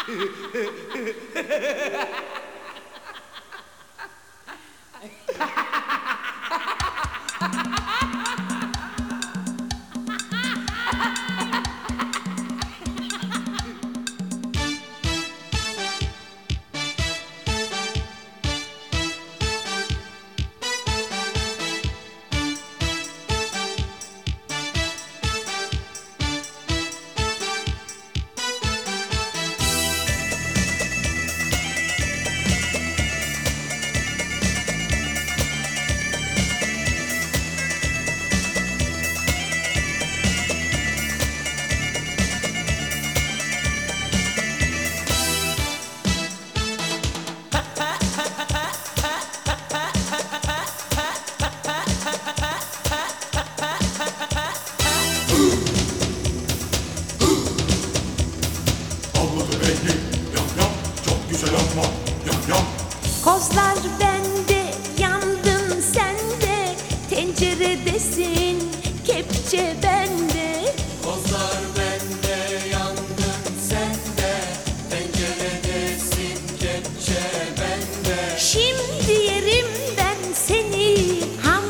Kozlar bende, yandın sende, tenceredesin, kepçe bende. Kozlar bende, yandın sende, tenceredesin, kepçe bende. Şimdi yerim ben seni ham.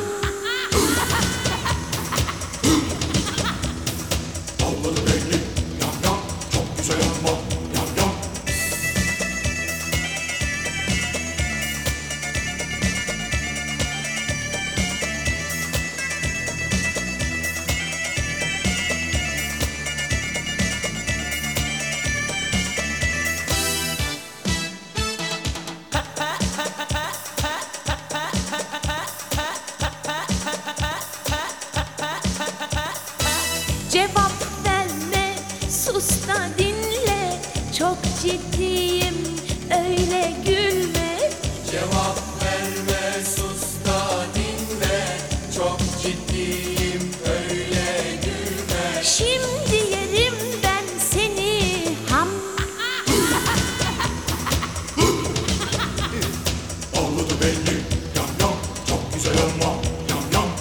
Avladı belli, yam yam, çok güzel ama yam yam. Cevap verme, sus da dinle, çok ciddiyim, öyle gülme. Cevap verme, sus da dinle, çok ciddiyim, öyle gülme. Şimdi yerim ben seni ham. Avladı belli, yam yam, çok güzel ama yam yam.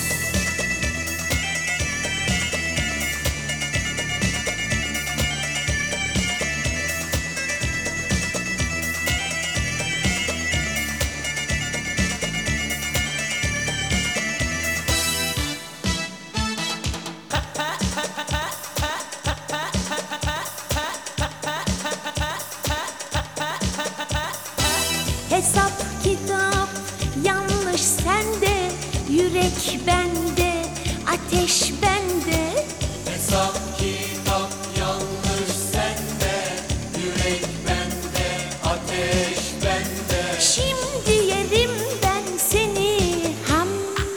Hesap kitap yanlış sende, yürek bende, ateş bende. Hesap kitap yanlış sende, yürek bende, ateş bende. Şimdi yerim ben seni ham.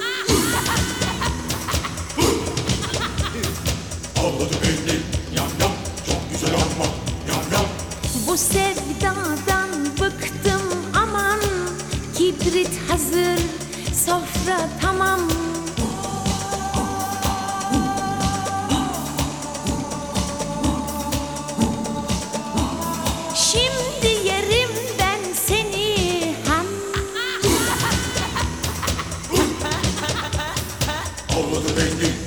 Avladı belli, yam yam, çok güzel ama yam yam. Bu sevdadan bıktım aman, kibrit hazır, sofra tamam. Şimdi yerim ben seni ham. Avladı belli,